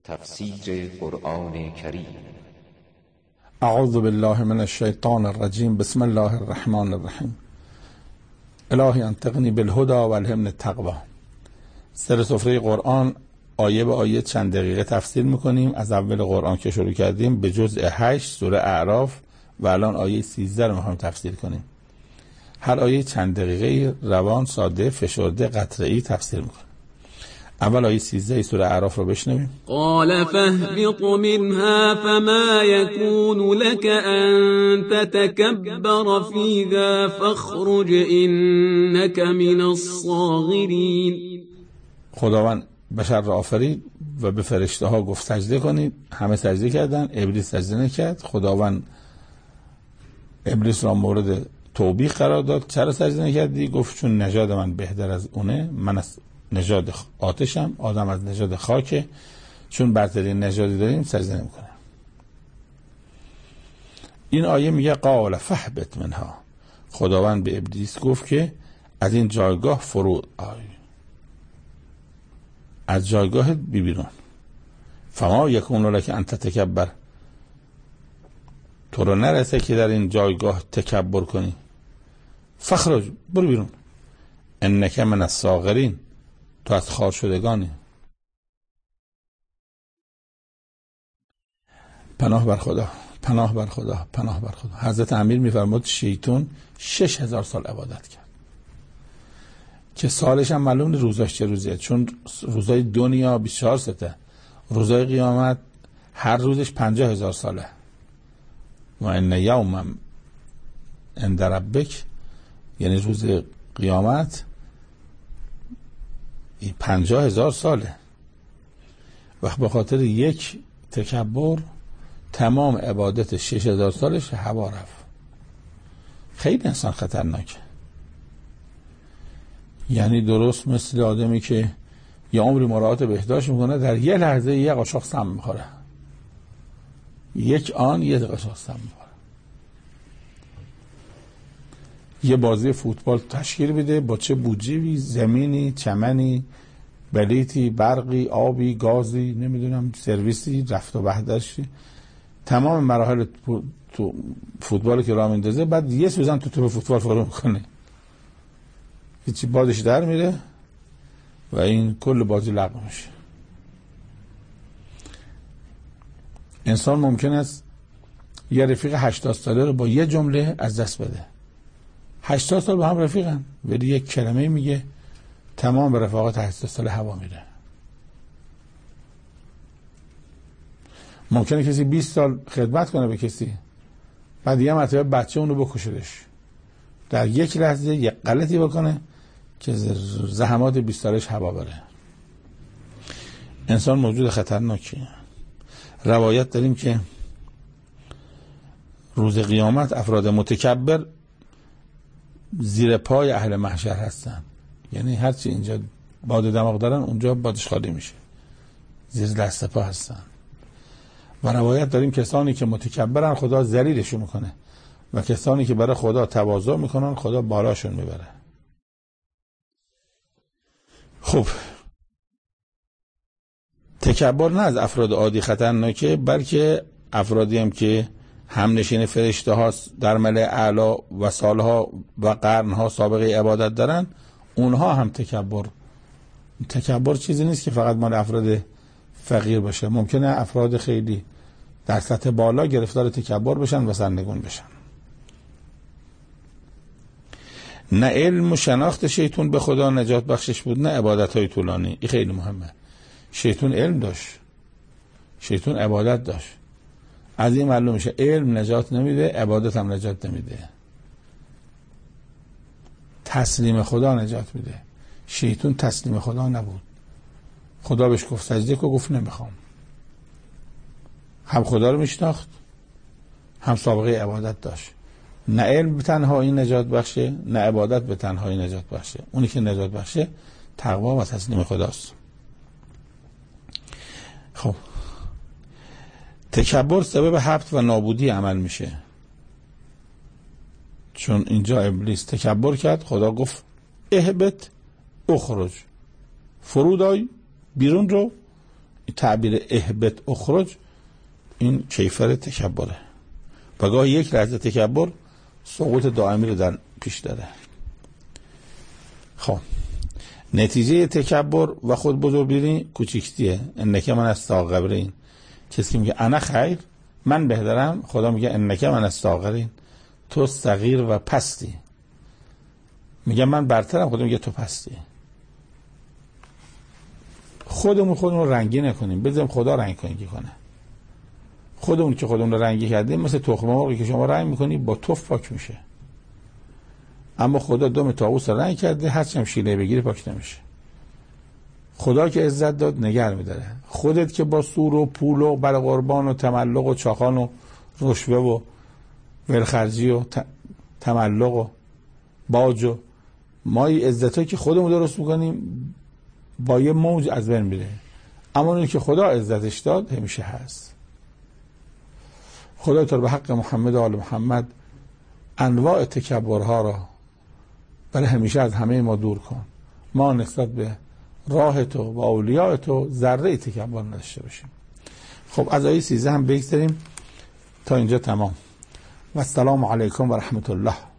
تفسیر قرآن کریم. اعوذ بالله من الشیطان الرجیم. بسم الله الرحمن الرحیم. الهی انطقنی بالهدى و الهمنی التقوی. سر سفره قرآن آیه به آیه چند دقیقه تفسیر میکنیم. از اول قرآن که شروع کردیم به جزء 8 سوره اعراف و الان آیه 13 رو میخوایم تفسیر کنیم. هر آیه چند دقیقه روان، ساده، فشرده، قطعه‌ای تفسیر میکنیم. اول آیه 13 سوره اعراف رو بشنویم. قال فاهبط منها فما يكون لك أن تتكبر فيها فاخرج إنك من الصاغرين. خداوند بشر را آفرید و به فرشته ها گفت سجده کنید. همه سجده کردن، ابلیس سجده نکرد. خداوند ابلیس را مورد توبیخ قرار داد. چرا سجده نکردی؟ گفت چون نژاد من بهتر از اونه، من از نژاد آتشم، آدم از نژاد خاکه، چون برترین نژادی داریم سجده نمیکنه. این آیه میگه قال فاهبط منها. خداوند به ابلیس گفت که از این جایگاه فرود آی، از جایگاه بیرون. فما یکون لک ان تتکبر، تو رو نرسه که در این جایگاه تکبر کنی. فخرج، برو بیرون. انک من الصاغرین، تو از خار شدگانی. پناه بر خدا، پناه بر خدا، پناه بر خدا. حضرت امیر میفرمود شیطان 6000 سال عبادت کرد که سالش هم معلوم روزاش چه روزیه، چون روزای دنیا 24 ساعته، روزای قیامت هر روزش 50000 ساله. و ان یوما عند ربک، یعنی روز قیامت 50000 ساله. وقت به خاطر یک تکبر تمام عبادت 6000 سالش هوا رفت. خیلی انسان خطرناکه. یعنی درست مثل آدمی که یه عمری مراعات بهداشت میکنه، در یه لحظه یه قاشق سم میخوره، یک آن یه قاشق سم میخوره. یه بازی فوتبال تشکیل بده با چه بودجه‌ای، زمینی، چمنی، بلیتی، برقی، آبی، گازی، نمیدونم سرویسی، رفت و بهداشتی، تمام مراحل تو فوتبال که راه میندازه، بعد یه سوزن تو فوتبال فرو میکنه، هیچی، بادش در میره و این کل بازی لغو میشه. انسان ممکن است یه رفیق 80 ساله رو با یه جمله از دست بده. 80 سال با هم رفیقن ولی یک کلمه میگه تمام به رفاقت 80 سال هوا میره. ممکنه کسی 20 سال خدمت کنه به کسی، بعد یه مرتبه بچه اونو بکشدش، در یک لحظه یک غلطی بکنه که زحمات 20 سالش هوا بره. انسان موجود خطرناکیه. روایت داریم که روز قیامت افراد متکبر زیر پای اهل محشر هستن. یعنی هرچی اینجا باد دماغ دارن اونجا بادش خالی میشه، زیر دست پا هستن. و روایت داریم کسانی که متکبرن خدا ذلیلشون میکنه و کسانی که برای خدا تواضع میکنن خدا بالاشون میبره. خب تکبر نه از افراد عادی خطرناکه، بلکه افرادی هم که همنشین فرشته هاست در ملأ اعلی و سالها و قرنها سابقه عبادت دارن، اونها هم تکبر چیزی نیست که فقط مال افراد فقیر باشه. ممکنه افراد خیلی در سطح بالا گرفتار تکبر بشن و سرنگون بشن. نه علم و شناخت شیطان به خدا نجات بخشش بود، نه عبادت های طولانی. این خیلی مهمه. شیطان علم داشت، شیطان عبادت داشت. از این معلوم میشه علم نجات نمیده، عبادت هم نجات نمیده. تسلیم خدا نجات میده. شیطان تسلیم خدا نبود. خدا بهش گفت سجده کن، گفت نمیخوام. هم خدا رو میشناخت، هم سابقه عبادت داشت. نه علم به تنهایی نجات بخشه، نه عبادت به تنهایی نجات بخشه. اونی که نجات بخشه تقوا و تسلیم خداست. خب تکبر سبب حبط و نابودی عمل میشه. چون اینجا ابلیس تکبر کرد، خدا گفت اهبط اخرج، فرود آی، بیرون رو. تعبیر اهبط اخرج این کیفر تکبره و گاهی یک لحظه تکبر سقوط دائمی رو در پیش داره. خب نتیجه تکبر و خود بزرگبینی کوچیکیه. انک من استغفرین، کسی میگه انا خیر، من بهترم، خدا میگه انک من استغفرین، تو صغیر و پستی. میگه من برترم، خدا میگه تو پستی. خودمون رو رنگی نکنیم، بذاریم خدا رنگ کنه. خودمون که خودمون رو رنگی کردیم مثل تخم مرغی که شما رنگ میکنی با توف پاک میشه، اما خدا دم طاووس رو رنگ کرده، هرچی هم شیله بگیری پاک نمیشه. خدا که عزت داد نگه میداره. خودت که با سور و پول و بر قربان و تملق و چاخان و رشوه و ولخرجی و تملق و باج و مای عزتایی که خودمون درست میکنیم با یه موج از بین میره، اما اونی که خدا عزتش داد همیشه هست. خدا تعالی به حق محمد و آل محمد انواع تکبرها را برای همیشه از همه ما دور کن. ما نسبت به راه تو و اولیاء تو ذره تکبر نداشته باشیم. خب از آیه 13 هم بگذاریم تا اینجا تمام. و السلام علیکم و رحمت الله.